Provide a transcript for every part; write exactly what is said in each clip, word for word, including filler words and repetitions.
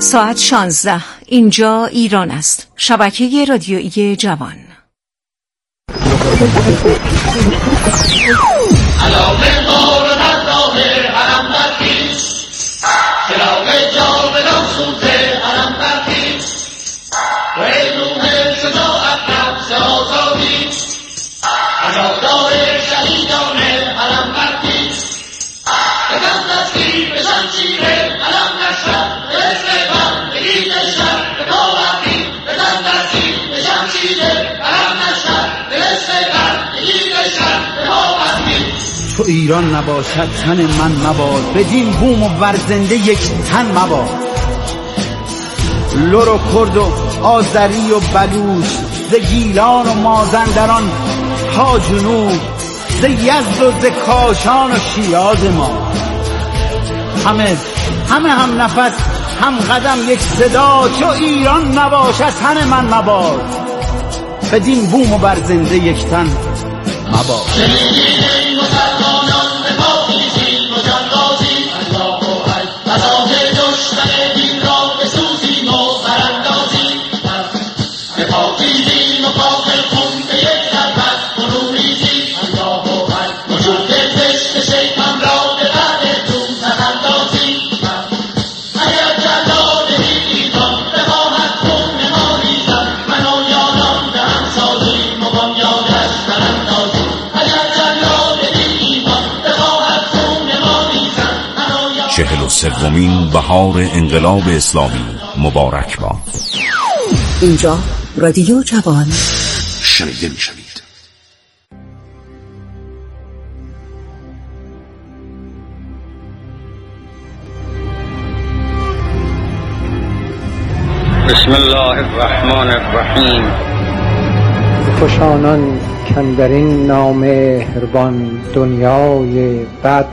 ساعت شانزده. اینجا ایران است. شبکه رادیویی جوان. تو ایران نباشد تن من مباد، بدین بوم و ورزنده یک تن مباد. لور و کرد و آذری و بلوچ، ز گیلان و مازندران تا جنوب، ز یزد و ز کاشان و شیراز ما، همه همه هم نفس هم قدم یک صدا. چو ایران نباشد تن من مباد، بدین بوم و ورزنده یک تن مباد. چهل و سومین بهار انقلاب اسلامی مبارک باد. اینجا رادیو جوان شنیده می شوید. بسم الله الرحمن الرحیم. خوشانان کندرین نامهربان دنیای بد،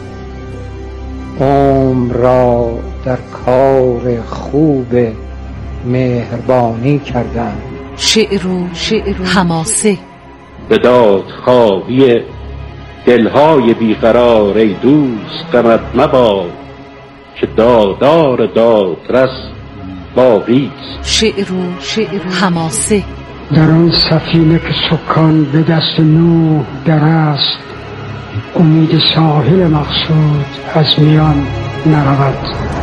عمر را در کار خوب مهربانی کردند. شعر و شعر و حماسه به داد خواهی دلهای بیقرار ای دوست غمت مباد، که دادار دادرس باقیست. شعر و شعر و حماسه در آن سفینه که سکان به دست نوح در است، امید ساحل مقصود از میان نرود.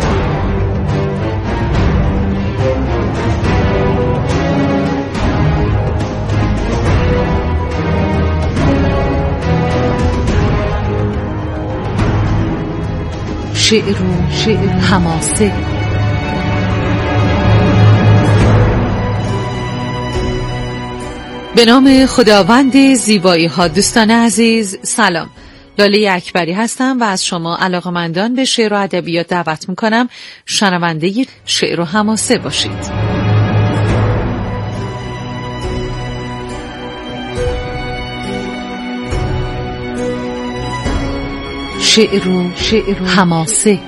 شعر و شعر و حماسه. به نام خداوند زیبایی ها. دوستان عزیز سلام، لاله اکبری هستم و از شما علاقه‌مندان به شعر و ادبیات دعوت میکنم شنونده شعر و حماسه باشید. شعر و شعر و حماسه.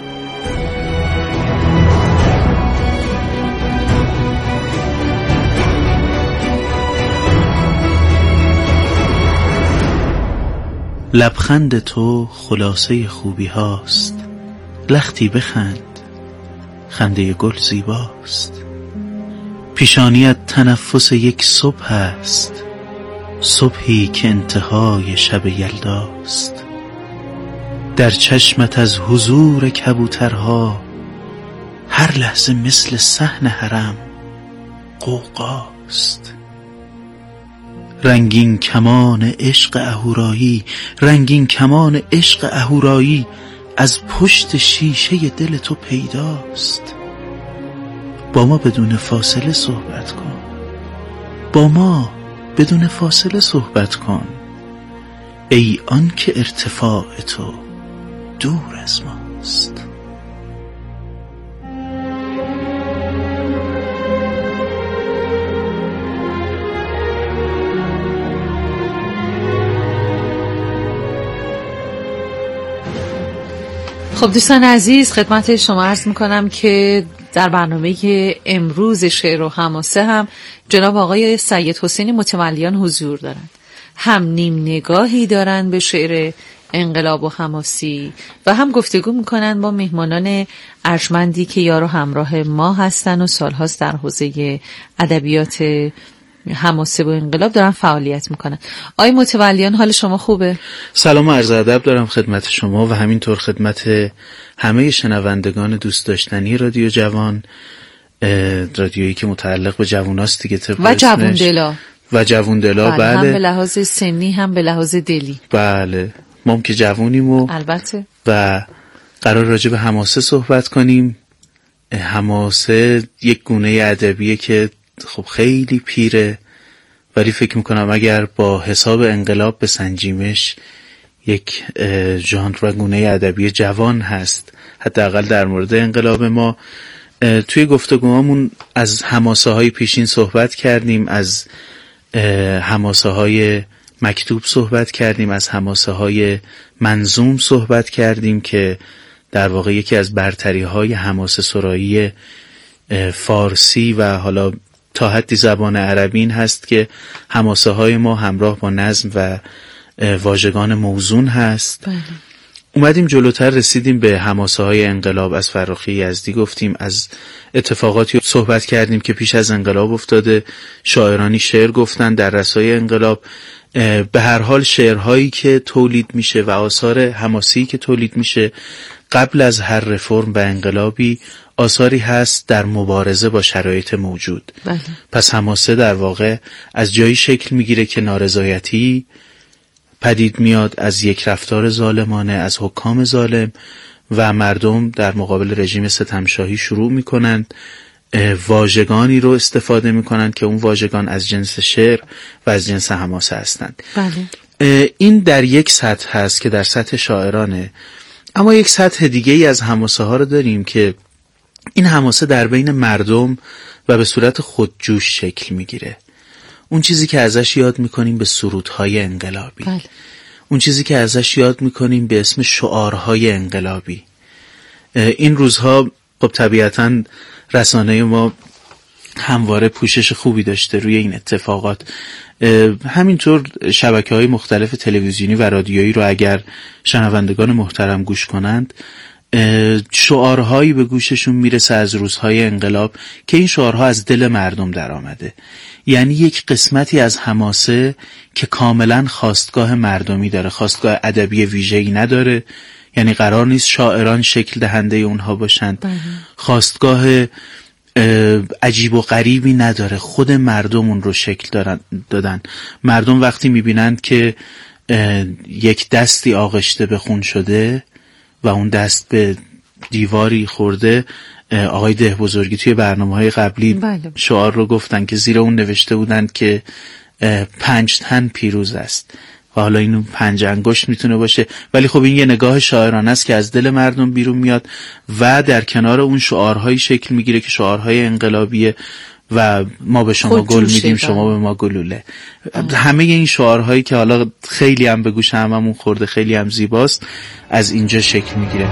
لبخند تو خلاصه خوبی هاست، لختی بخند خنده گل زیباست. پیشانیت تنفس یک صبح است، صبحی که انتهای شب یلداست. در چشمت از حضور کبوترها هر لحظه مثل صحن حرم غوغاست. رنگین کمان عشق اهورایی، رنگین کمان عشق اهورایی از پشت شیشه دل تو پیداست. با ما بدون فاصله صحبت کن، با ما بدون فاصله صحبت کن، ای آن که ارتفاع تو دور از ماست. خب دوستان عزیز، خدمت شما عرض میکنم که در برنامه امروز شعر و حماسه هم جناب آقای سید حسین متولیان حضور دارند. هم نیم نگاهی دارند به شعر انقلاب و حماسی و هم گفتگو میکنن با مهمانان ارجمندی که یار و همراه ما هستن و سالهاست در حوزه ادبیات حماسه و انقلاب دارن فعالیت میکنن. آقای متولیان حال شما خوبه؟ سلام و عرض ادب دارم خدمت شما و همینطور خدمت همه شنوندگان دوست داشتنی رادیو جوان، رادیویی که متعلق به جووناست دیگه و جوون دلا و جوون دلا. بله, بله هم به لحاظ سنی هم به لحاظ دلی. بله ما هم که جوونیم و البته و قرار راجع به حماسه صحبت کنیم. حماسه یک گونه ادبیه که خب خیلی پیره، ولی فکر میکنم اگر با حساب انقلاب بسنجیمش یک ژانر و گونه ادبی جوان هست، حداقل در مورد انقلاب ما. توی گفتگوهامون از حماسه های پیشین صحبت کردیم، از حماسه های مکتوب صحبت کردیم، از حماسه های منظوم صحبت کردیم که در واقع یکی از برتری های حماسه سرایی فارسی و حالا تا حدی زبان عربی این هست که حماسه های ما همراه با نظم و واژگان موزون هست. بله. اومدیم جلوتر رسیدیم به حماسه های انقلاب، از فرخی یزدی گفتیم، از اتفاقاتی صحبت کردیم که پیش از انقلاب افتاده، شاعرانی شعر گفتن در رسای انقلاب. به هر حال شعرهایی که تولید میشه و آثار حماسی که تولید میشه قبل از هر رفرم و انقلابی آثاری هست در مبارزه با شرایط موجود. بله. پس حماسه در واقع از جایی شکل میگیره که نارضایتی پدید میاد از یک رفتار ظالمانه از حکام ظالم و مردم در مقابل رژیم ستمشاهی شروع میکنند واژگانی رو استفاده میکنند که اون واژگان از جنس شعر و از جنس حماسه هستند. بله. این در یک سطح هست که در سطح شاعرانه، اما یک سطح دیگه ای از حماسه ها رو داریم که این حماسه در بین مردم و به صورت خودجوش شکل میگیره. اون چیزی که ازش یاد میکنیم به سرودهای انقلابی. بله. اون چیزی که ازش یاد میکنیم به اسم شعارهای انقلابی. این روزها خب طبیعتاً رسانه ما همواره پوشش خوبی داشته روی این اتفاقات. همینطور شبکه‌های مختلف تلویزیونی و رادیویی رو اگر شنوندگان محترم گوش کنند، شعارهایی به گوششون میرسه از روزهای انقلاب که این شعارها از دل مردم در آمده. یعنی یک قسمتی از حماسه که کاملا خواستگاه مردمی داره، خواستگاه ادبی ویژه‌ای نداره، یعنی قرار نیست شاعران شکل دهنده اونها باشند. بله. خواستگاه عجیب و غریبی نداره، خود مردم اون رو شکل دادن. مردم وقتی میبینند که یک دستی آغشته به خون شده و اون دست به دیواری خورده، آقای ده بزرگی توی برنامه‌های قبلی بله. شعار رو گفتن که زیر اون نوشته بودند که پنج تن پیروز است و حالا اینو پنج انگشت میتونه باشه، ولی خب این یه نگاه شاعرانه است که از دل مردم بیرون میاد و در کنار اون شعارهایی شکل میگیره که شعارهای انقلابیه و ما به شما گل میدیم شما به ما گلوله. همه این شعارهایی که حالا خیلی هم به گوش هممون خورده، خیلی هم زیباست، از اینجا شکل میگیره.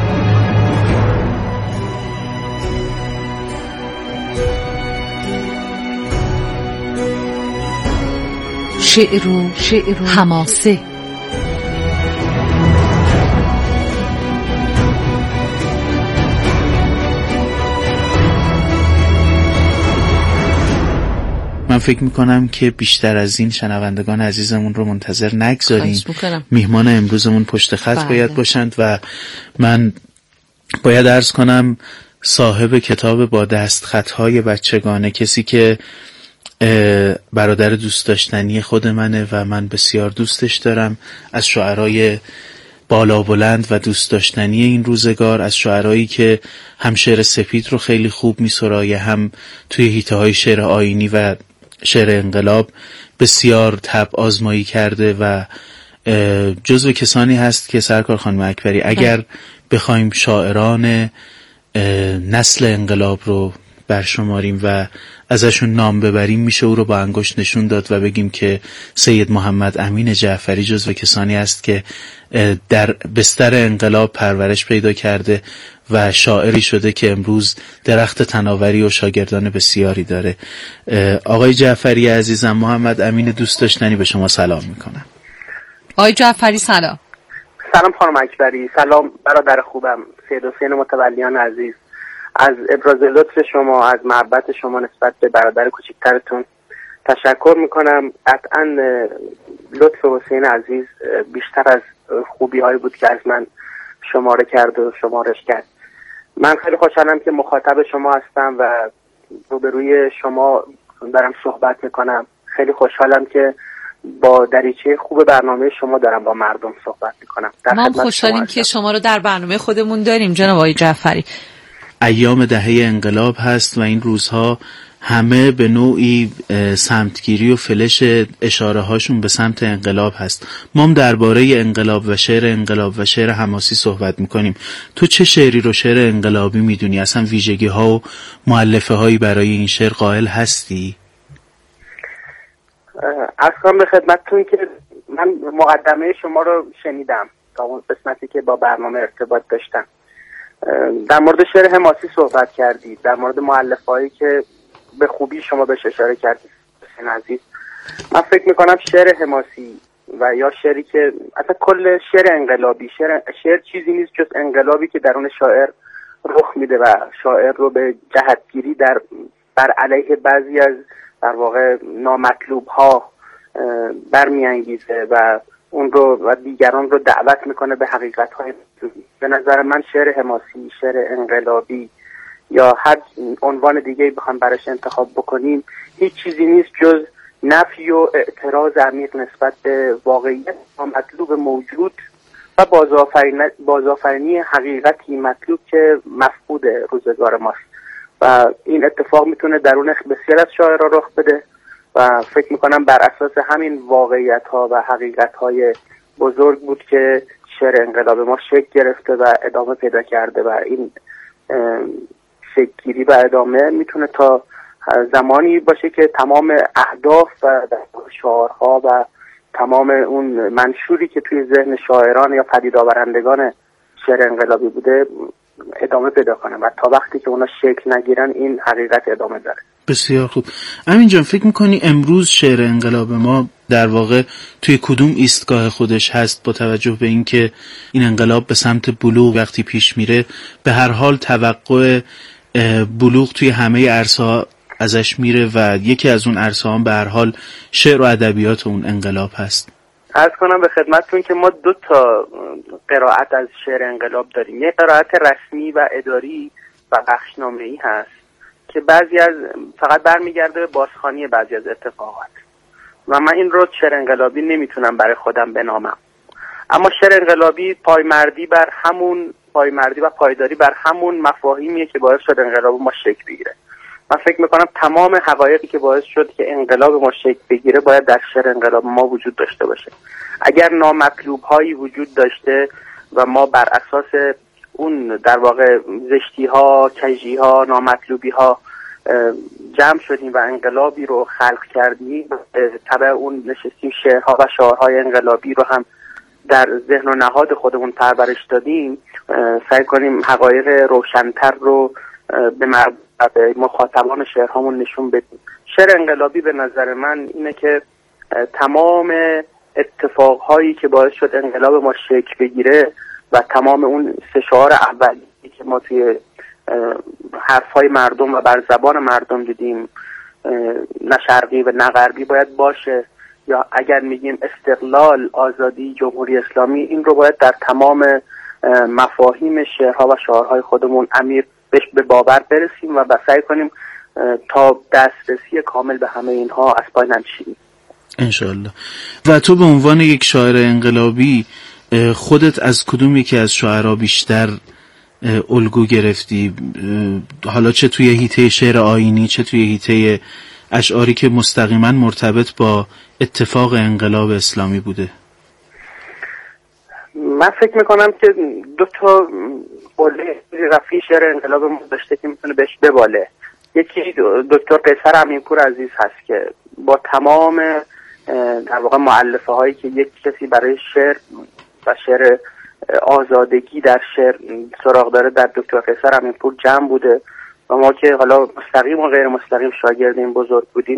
شعر و شعر و حماسه. من فکر میکنم که بیشتر از این شنوندگان عزیزمون رو منتظر نگذاریم. میهمان امروزمون پشت خط بله. باید باشند و من باید عرض کنم صاحب کتاب با دست خطهای بچگانه، کسی که برادر دوست داشتنی خود منه و من بسیار دوستش دارم، از شاعرای بالا بلند و دوست داشتنی این روزگار، از شاعرایی که هم شعر سپید رو خیلی خوب میسرایه، هم توی حیطه های شعر آیینی و شعر انقلاب بسیار طبع آزمایی کرده و جزو کسانی هست که سرکار خانم اکبری اگر بخوایم شاعران نسل انقلاب رو برشماریم و ازشون نام ببریم میشه او رو با انگشت نشون داد و بگیم که سید محمد امین جعفری جزو کسانی است که در بستر انقلاب پرورش پیدا کرده و شاعری شده که امروز درخت تناوری و شاگردان بسیاری داره. آقای جعفری عزیزم، محمد امین دوست داشتنی به شما سلام میکنم. آقای جعفری سلام. سلام خانم اکبری، سلام برادر خوبم سید حسین متولیان عزیز. از ابراز لطف شما، از محبت شما نسبت به برادر کوچکترتون تشکر میکنم. قطعا لطف حسین عزیز بیشتر از خوبی هایی بود که از من شماره کرد و شمارش کرد. من خیلی خوشحالم که مخاطب شما هستم و روبروی شما دارم صحبت میکنم. خیلی خوشحالم که با دریچه خوب برنامه شما دارم با مردم صحبت میکنم. ما خوشحالیم که شما رو در برنامه خودمون داریم جناب آقای جعفری. ایام دهه انقلاب هست و این روزها همه به نوعی سمتگیری و فلش اشاره هاشون به سمت انقلاب هست. ما هم درباره انقلاب و شعر انقلاب و شعر حماسی صحبت میکنیم. تو چه شعری رو شعر انقلابی میدونی؟ اصلا ویژگی ها و مؤلفه هایی برای این شعر قائل هستی؟ اصلا به خدمتتون که من مقدمه شما رو شنیدم تا اون قسمتی که با برنامه ارتباط داشتم. در مورد شعر حماسی صحبت کردید، در مورد مؤلفه‌هایی که به خوبی شما بهش اشاره کردید حسین عزیز. من فکر میکنم شعر حماسی و یا شعری که اصلا کل شعر انقلابی، شعر, شعر چیزی نیست جز انقلابی که درون شاعر رخ میده و شاعر رو به جهتگیری در بر علیه بعضی از در واقع نامطلوب ها برمیانگیزه و اون رو و دیگران رو دعوت میکنه به حقیقت های مطلوبی. به نظر من شعر حماسی، شعر انقلابی یا هر عنوان دیگه بخوام براش انتخاب بکنیم هیچ چیزی نیست جز نفی و اعتراض عمیق نسبت به واقعیت مطلوب موجود و بازآفرینی حقیقتی مطلوب که مفقود روزگار ماست و این اتفاق میتونه درون بسیار از شاعرها رخ بده و فکر میکنم بر اساس همین واقعیت ها و حقیقت های بزرگ بود که شعر انقلاب ما شکل گرفته و ادامه پیدا کرده و این شکل‌گیری و ادامه میتونه تا زمانی باشه که تمام اهداف و شعارها و تمام اون منشوری که توی ذهن شاعران یا پدید آورندگان شعر انقلابی بوده ادامه پیدا کنه و تا وقتی که اونا شکل نگیرن این حقیقت ادامه داره. بسیار خوب. امین جان، فکر میکنی امروز شعر انقلاب ما در واقع توی کدوم ایستگاه خودش هست با توجه به اینکه این انقلاب به سمت بلوغ وقتی پیش میره به هر حال توقع بلوغ توی همه عرصه‌ها ازش میره و یکی از اون عرصه‌ها هم به هر حال شعر و ادبیات اون انقلاب هست؟ عرض کنم به خدمتتون که ما دو تا قرائت از شعر انقلاب داریم. یک قرائت رسمی و اداری و بخشنامه‌ای هست که بعضی از فقط برمیگرده به بازخوانی بعضی از اتفاقات و من این رو شعر انقلابی نمیتونم برای خودم بنامم. اما شعر انقلابی پایمردی بر همون پایمردی و پایداری بر همون مفاهیمیه که باعث شد انقلاب ما شکل بگیره. من فکر میکنم تمام حقایقی که باعث شد که انقلاب ما شکل بگیره باید در شعر انقلاب ما وجود داشته باشه. اگر نامطلوب هایی وجود داشته و ما بر اساس اون در واقع زشتی ها، کجی ها، نامطلوبی ها جمع شدیم و انقلابی رو خلق کردیم، تبع اون نشستیم شعرها و شعارهای انقلابی رو هم در ذهن و نهاد خودمون پرورش دادیم، سعی کنیم حقایق روشن‌تر رو به مخاطبان شعرهامون نشون بدیم. شعر انقلابی به نظر من اینه که تمام اتفاقهایی که باعث شد انقلاب ما شکل بگیره و تمام اون سه شعار اولی که ما توی حرفهای مردم و بر زبان مردم دیدیم، نه شرقی و نه غربی باید باشه، یا اگر میگیم استقلال، آزادی، جمهوری اسلامی، این رو باید در تمام مفاهیم شعرها و شعارهای خودمون عمیق بهش به باور برسیم و سعی کنیم تا دسترسی کامل به همه اینها از پای ننشینیم انشالله. و تو به عنوان یک شاعر انقلابی خودت از کدوم یکی از شاعرها بیشتر الگو گرفتی؟ حالا چه توی حیطه شعر آیینی، چه توی حیطه اشعاری که مستقیما مرتبط با اتفاق انقلاب اسلامی بوده؟ من فکر میکنم که دو تا قله رفیع شعر انقلاب ما داشته که میتونه بهش بباله. یکی دکتر قیصر امینپور عزیز هست که با تمام در واقع مؤلفه هایی که یک کسی برای شعر و شعر آزادگی در شعر سراغ داره در دکتر قیصر امینپور جمع بوده و ما که حالا مستقیم و غیر مستقیم شاگرد این بزرگ بودیم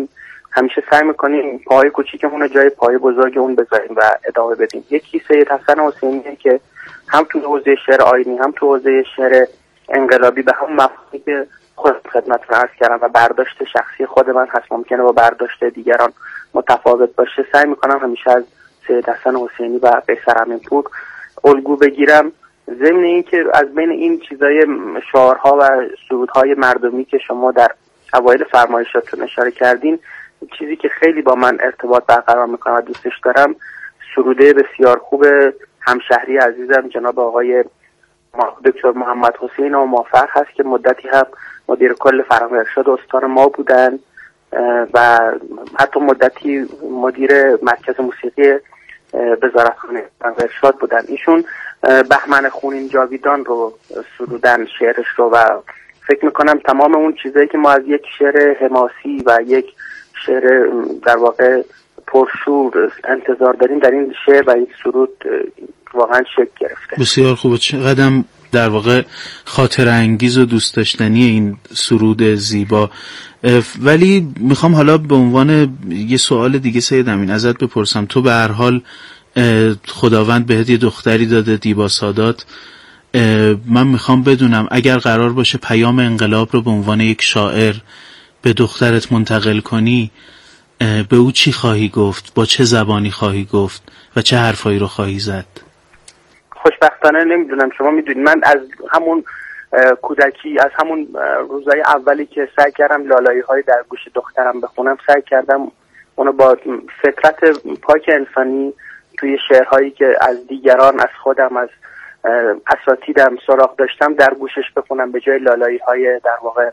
همیشه سعی میکنیم پای کوچیکمون رو جای پای بزرگ اون بذاریم و ادامه بدیم. یکی سید حسن حسینیه که هم تو حوزه شعر آیینی هم تو حوزه شعر انقلابی به هم مفهومی که خود خدمتتون عرض کردم و برداشت شخصی خود من هست ممکنه با برداشت دیگران متفاوت باشه، سعی میکنم همیشه از سید حسن حسینی و قیصر امینپور الگو بگیرم. ضمن این که از بین این چیزای شعارها و سرودهای مردمی که شما در اوایل فرمایشاتون اشاره کردین، چیزی که خیلی با من ارتباط برقرار میکنه و دوستش دارم، سروده بسیار خوب همشهری عزیزم جناب آقای دکتر محمد حسین و مافر هست که مدتی هم مدیر کل فرهنگ ارشاد استان ما بودن و حتی مدتی مدیر مرکز موسیقی وزارتخانه فرهنگ ارشاد بودن. ایشون بهمن خونین جاویدان رو سرودن، شعرش رو، و فکر میکنم تمام اون چیزایی که ما از یک شعر حماسی و یک شعر در واقع پرشور انتظار داریم در این شعر و این سرود واقعا شکل گرفته. بسیار خوبه. چقدرم در واقع خاطر انگیز و دوست داشتنی این سرود زیبا. ولی میخوام حالا به عنوان یه سوال دیگه سید امین ازت بپرسم. تو به هر حال خداوند بهت یه دختری داده، دیبا سادات. من میخوام بدونم اگر قرار باشه پیام انقلاب رو به عنوان یک شاعر به دخترت منتقل کنی، به او چی خواهی گفت؟ با چه زبانی خواهی گفت و چه حرفایی رو خواهی زد؟ خوشبختانه نمیدونم، شما میدونید من از همون کودکی، از همون روزهای اولی که سعی کردم لالایی های در گوش دخترم بخونم، سعی کردم اونو با فطرت پاک انسانی توی شعرهایی که از دیگران، از خودم، از اساتیدم سراغ داشتم در گوشش بخونم. به جای لالایی های در واقع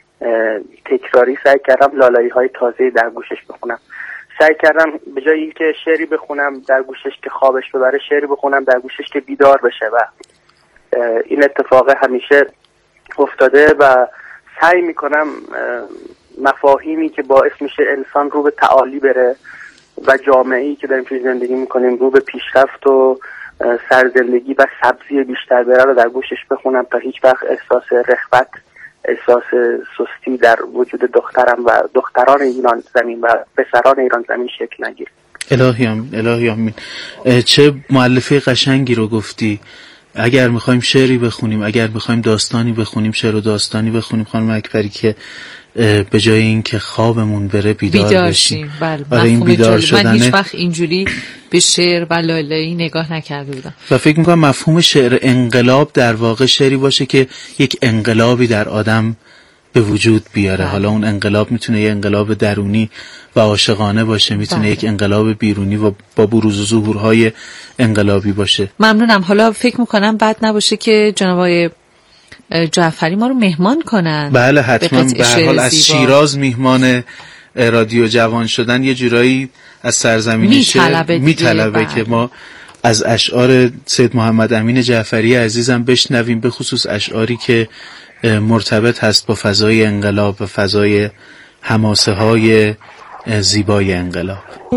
تکراری سعی کردم لالایی های تازه در گوشش بخونم. سعی کردم به جای اینکه شعری بخونم در گوشش که خوابش ببره، شعری بخونم در گوشش که بیدار بشه و این اتفاق همیشه افتاده و سعی میکنم مفاهیمی که باعث میشه انسان رو به تعالی بره و جامعه‌ای که داریم توی زندگی میکنیم رو به پیشرفت و سرزندگی و سبزی بیشتر بره رو در گوشش بخونم تا هیچ وقت احساس رغبت، احساس سستی در وجود دخترم و دختران ایران زمین و پسران ایران زمین شکل نگیره. الهی آمین، الهی آمین. چه مؤلفه قشنگی رو گفتی. اگر میخوایم شعری بخونیم، اگر میخوایم داستانی بخونیم، شعر و داستانی بخونیم خانم اکبری، که به جای این که خوابمون بره بیدار, بیدار بشیم. بله، برای این بیدار شدنه. من هیچ وقت اینجوری به شعر و لالایی نگاه نکرده بودم و فکر میکنم مفهوم شعر انقلاب در واقع شعری باشه که یک انقلابی در آدم به وجود بیاره. بله. حالا اون انقلاب میتونه یک انقلاب درونی و عاشقانه باشه، میتونه بله. یک انقلاب بیرونی و با بروز و ظهورهای انقلابی باشه. ممنونم. حالا فکر میکنم بد نباشه که جناب جعفری ما رو مهمان کنن. بله حتما. به هر حال از شیراز میهمان رادیو جوان شدن یه جورایی از سرزمین شعر میطلبه که ما از اشعار سید محمد امین جعفری عزیزم بشنویم، به خصوص اشعاری که مرتبط هست با فضای انقلاب و فضای حماسه های زیبای انقلاب.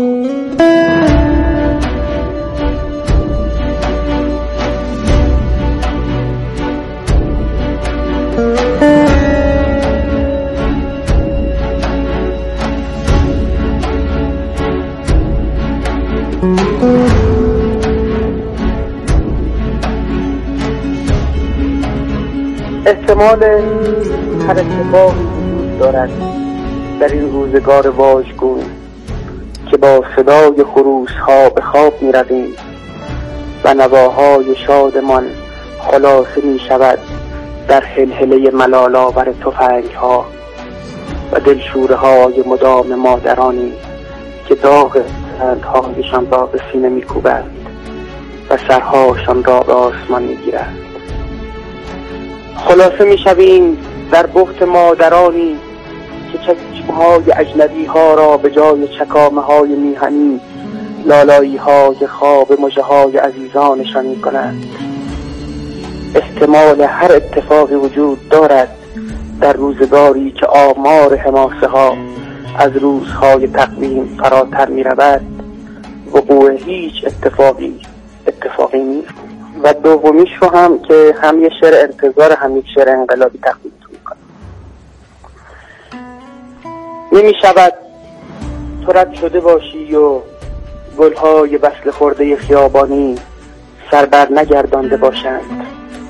احتمال هر اتفاقی وجود دارد در این روزگار واژگون که با صدای خروس ها به خواب می رویم و نواهای شادمان خلاصه می شود در هلهله ملال آور تفنگ ها و دلشوره های مدام مادرانی که داغ سندهایشان را به سینه می کوبند و سرهاشان را به آسمان می گیرند. خلاصه می شویم در بخت مادرانی که چشمهای اجنبی ها را به جای چکامه های میهنی لالایی های خواب مژه های عزیزانشان می کنند. احتمال هر اتفاقی وجود دارد در روزگاری که آمار حماسه ها از روزهای تقویم فراتر می رود. وقوع هیچ اتفاقی اتفاقی نیست. و دومیش رو هم که هم یه شعر انتظار هم یک شعر انقلابی تقدیمتون میکنم. نمی شود تو رد شده باشی و گلهای وصل خورده خیابانی سر بر نگردانده باشند.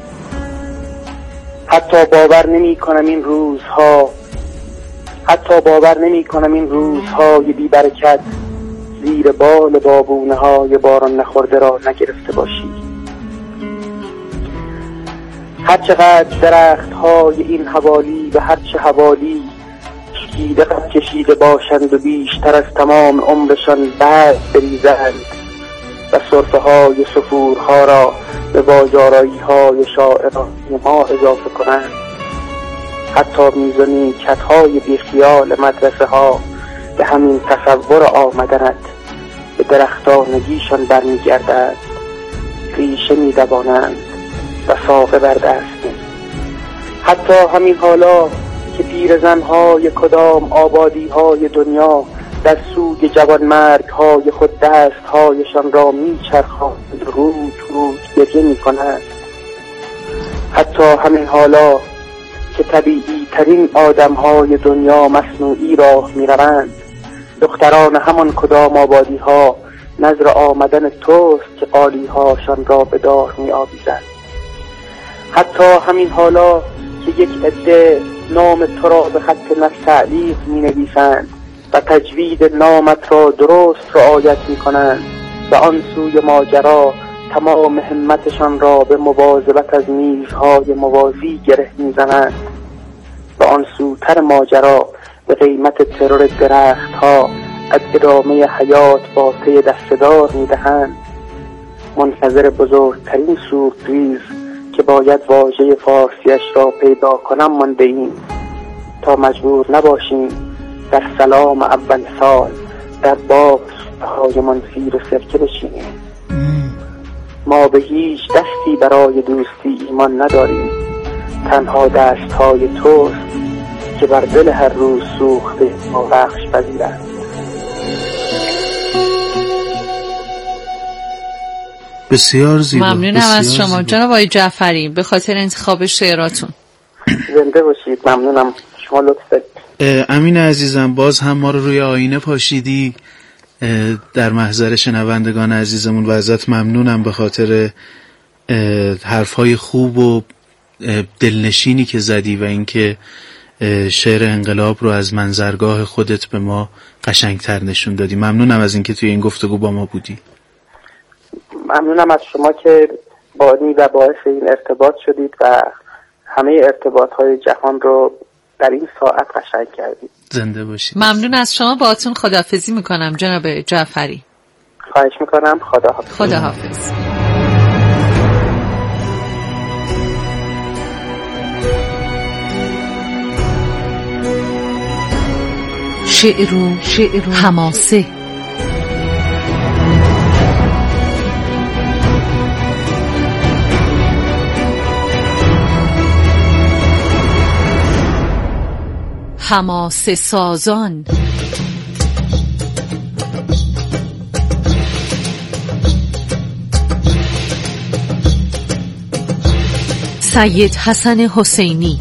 حتی باور نمی کنم این روزها حتی باور نمی کنم این روزهای بی برکت زیر بال بابونه های باران نخورده را نگرفته باشی. هر چقدر درخت های این حوالی و هر چه حوالی شکیده قد کشیده باشند و بیشتر از تمام عمرشان برگ بریزند و صرفه های سفورها را به واژارایی های شاعران ما اضافه کنند. حتی میزانی کتهای بیخیال مدرسه ها به همین تصور آمدنت به درختانگیشان برمیگردد، ریشه میدوانند و ساقه بر دست. حتی همین حالا که پیرزن‌های کدام آبادی‌های دنیا در سوی جوانمرگ های خود دستهایشان را میچرخانند و روز روز گریه میکنند. حتی همین حالا که طبیعی ترین آدم های دنیا مصنوعی راه میروند، دختران همان کدام آبادی ها نظر آمدن توست که قالی هاشان را به دار می آویزند. حتی همین حالا که یک عده نام تو را به خط نستعلیق می نویسند و تجوید نامت را درست رعایت می کنند و آن سوی ماجرا تمام همتشان را به مواظبت از میزهای موازی گره می زنند و آن سوتر ماجرا به قیمت ترور درخت ها از ادامه حیات با پی دستدار می دهند. منتظر بزرگترین سورپریز که باید واژه فارسیش را پیدا کنم مانده ایم تا مجبور نباشیم در سلام اول سال در باغ های منفیر و سرکه بشینیم. ما به هیچ دستی برای دوستی ایمان نداریم، تنها دست های توست که بر دل هر روز سوخته ما بخش پذیرند. بسیار زیبا. ممنونم بسیار از شما زیبا. جناب آقای جعفری به خاطر انتخاب شعراتون. زنده باشید. ممنونم، شما لطف دارید. امین عزیزم، باز هم ما رو روی آینه پاشیدی در محضر شنوندگان عزیزمون و ازت ممنونم به خاطر حرفهای خوب و دلنشینی که زدی و اینکه شعر انقلاب رو از منظرگاه خودت به ما قشنگتر نشون دادی. ممنونم از اینکه توی این گفتگو با ما بودی. ممنونم از شما که بانی و باعث این ارتباط شدید و همه ارتباط‌های جهان رو در این ساعت قشنگ کردید. زنده باشید. ممنون از شما، باهاتون خداحافظی میکنم جناب جعفری. خواهش میکنم. خداحافظ. خداحافظ. شعر و شعر و حماسه. حماسه سازان. سید حسن حسینی.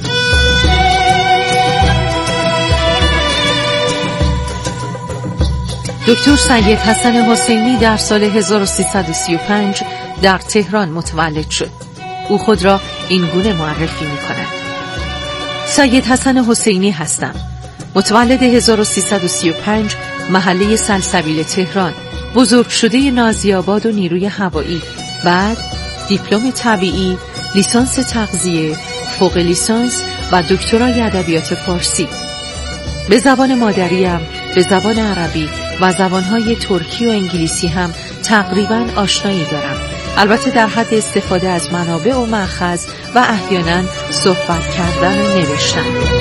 دکتر سید حسن حسینی در سال هزار و سیصد و سی و پنج در تهران متولد شد. او خود را این گونه معرفی می‌کند: سید حسن حسینی هستم. متولد هزار و سیصد و سی و پنج، محله سلسبیل تهران، بزرگ شده نازی‌آباد و نیروی هوایی. بعد دیپلم طبیعی، لیسانس تغذیه، فوق لیسانس و دکترای ادبیات فارسی. به زبان مادریم، به زبان عربی و زبانهای ترکی و انگلیسی هم تقریباً آشنایی دارم. البته در حد استفاده از منابع و مأخذ و احیانا صحبت کردن و نوشتن.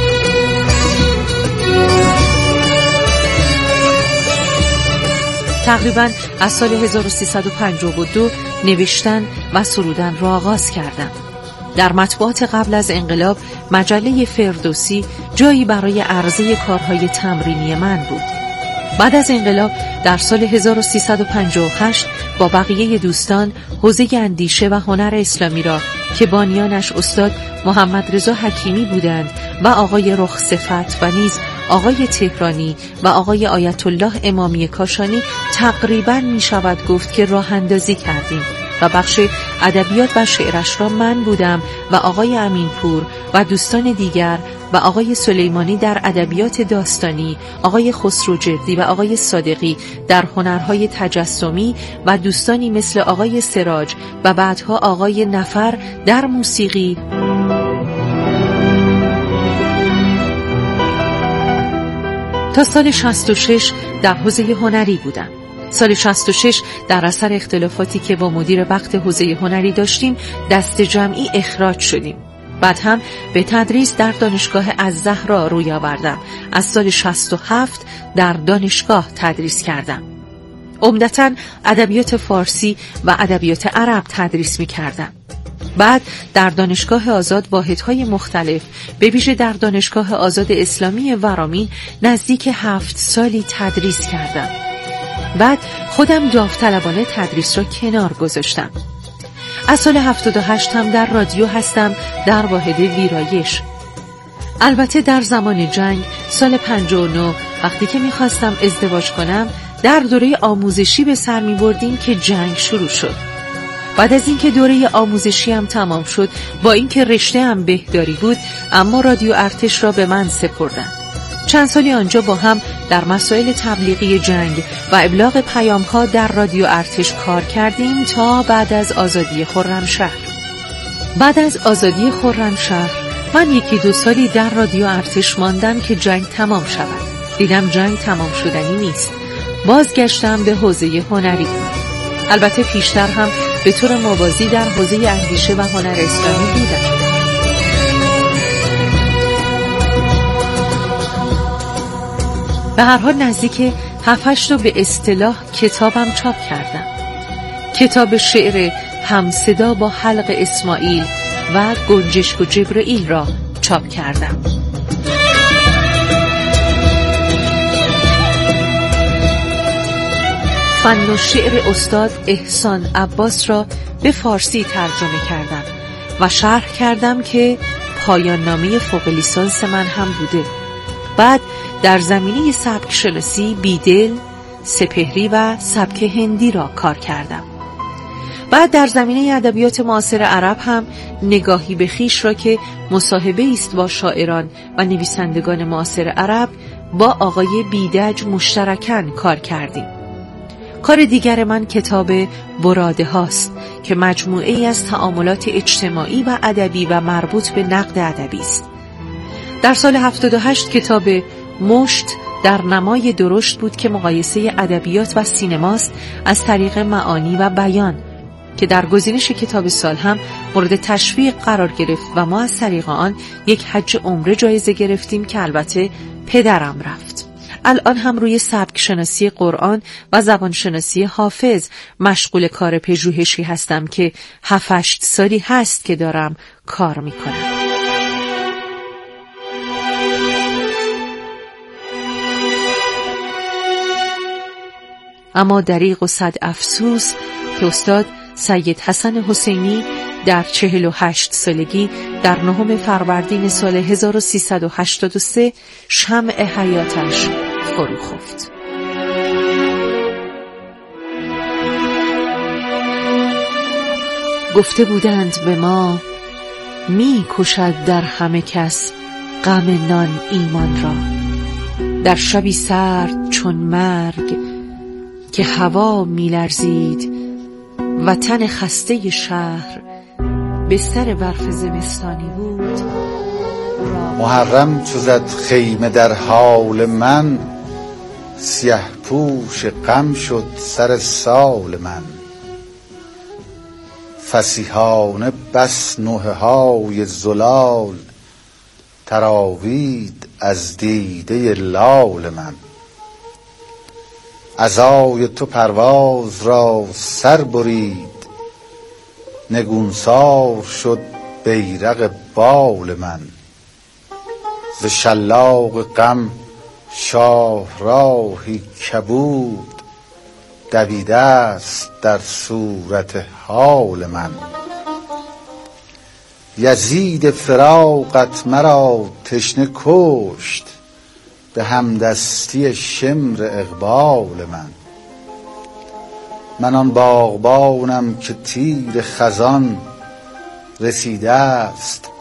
تقریباً از سال هزار و سیصد و پنجاه و دو نوشتن و سرودن را آغاز کردم. در مطبوعات قبل از انقلاب مجله فردوسی جایی برای عرضه کارهای تمرینی من بود. بعد از انقلاب در سال هزار و سیصد و پنجاه و هشت با بقیه دوستان حوزه اندیشه و هنر اسلامی را که بانیانش استاد محمد رضا حکیمی بودند و آقای رخ صفت و نیز آقای تهرانی و آقای آیت الله امامی کاشانی تقریباً می شود گفت که راه اندازی کردیم و بخش ادبیات و شعرش را من بودم و آقای امینپور و دوستان دیگر و آقای سلیمانی در ادبیات داستانی، آقای خسروجردی و آقای صادقی در هنرهای تجسمی و دوستانی مثل آقای سراج و بعدها آقای نفر در موسیقی. تا سال شصت و شش در حوزه هنری بودم. سال شصت و شش در اثر اختلافاتی که با مدیر وقت حوزه هنری داشتیم دست جمعی اخراج شدیم. بعد هم به تدریس در دانشگاه الزهرا روی آوردم. از سال شصت و هفت در دانشگاه تدریس کردم. عمدتاً ادبیات فارسی و ادبیات عرب تدریس می کردم. بعد در دانشگاه آزاد واحدهای مختلف، به ویژه در دانشگاه آزاد اسلامی ورامین نزدیک هفت سالی تدریس کردم. بعد خودم داوطلبانه تدریس را کنار گذاشتم. از سال هفتاد و هشت هم در رادیو هستم در واحد ویرایش. البته در زمان جنگ سال پنجاه و نه وقتی که میخواستم ازدواج کنم در دوره آموزشی به سر میبردیم که جنگ شروع شد. بعد از اینکه دوره آموزشی هم تمام شد، با اینکه رشته هم بهداری بود، اما رادیو ارتش را به من سپردند. چند سالی آنجا با هم در مسائل تبلیغی جنگ و ابلاغ پیام‌ها در رادیو ارتش کار کردیم تا بعد از آزادی خرمشهر. بعد از آزادی خرمشهر من یکی دو سالی در رادیو ارتش ماندم که جنگ تمام شود. دیدم جنگ تمام شدنی نیست. بازگشتم به حوزه هنری. البته پیشتر هم به طور موازی در حوزه اندیشه و هنر اسلامی بودم. به هر حال نزدیک هفت هشت تا به اصطلاح کتابم چاپ کردم. کتاب شعر همصدا با حلق اسماعیل و گنجشک و جبرائیل را چاپ کردم. فن و شعر استاد احسان عباس را به فارسی ترجمه کردم و شرح کردم که پایان نامه فوق لیسانس من هم بوده. بعد در زمینه سبک شناسی بیدل، سپهری و سبک هندی را کار کردم. بعد در زمینه ادبیات معاصر عرب هم نگاهی به خویش را که مصاحبه است با شاعران و نویسندگان معاصر عرب با آقای بیدج مشترکاً کار کردیم. کار دیگر من کتاب براده هاست که مجموعه ای از تعاملات اجتماعی و ادبی و مربوط به نقد ادبی است. در سال هفتاد و هشت کتاب مشت در نمای درشت بود که مقایسه ادبیات و سینماست از طریق معانی و بیان که در گزینش کتاب سال هم مورد تشویق قرار گرفت و ما از طریق آن یک حج عمره جایزه گرفتیم که البته پدرم رفت. الان هم روی سبک شناسی قرآن و زبان شناسی حافظ مشغول کار پژوهشی هستم که هفت هشت سالی هست که دارم کار میکنم. اما دریغ و صد افسوس که استاد سید حسن حسینی در چهل و هشت سالگی در نهم فروردین سال هزار و سیصد و هشتاد و سه شمع حیاتش فرو خفت. گفته بودند به ما می کشد در همه کس غم نان ایمان را، در شبی سرد چون مرگ که هوا می لرزید و تن خسته شهر بستر برف زمستانی بود. محرم چو زد خیمه در حال من، سیه پوش غم شد سر سال من. فسیحانه بس نوحه های زلال، تراوید از دیده لال من. عزای تو پرواز را سر برید، نگونسار شد بیرق بال من. ز شلاق غم شاهراهی کبود، دویده است در صورت حال من. یزید فراقت مرا تشنه کشت، به همدستی شمر اقبال من. من آن باغبانم که تیر خزان رسیده است